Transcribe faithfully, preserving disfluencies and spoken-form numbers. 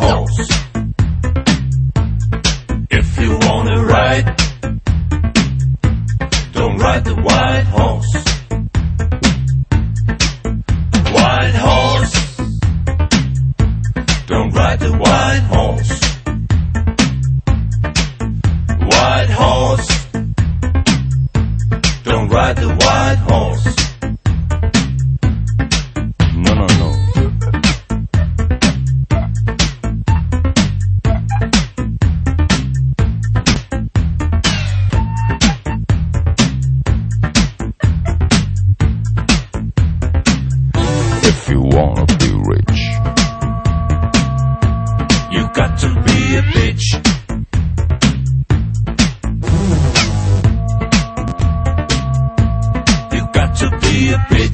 horse. If you wanna ride, don't ride the white horse. White horse, don't ride the white horse. White horse, don't ride the white horse. No, no, no. If you wanna be rich, you got to be a bitch. You got to be a bitch.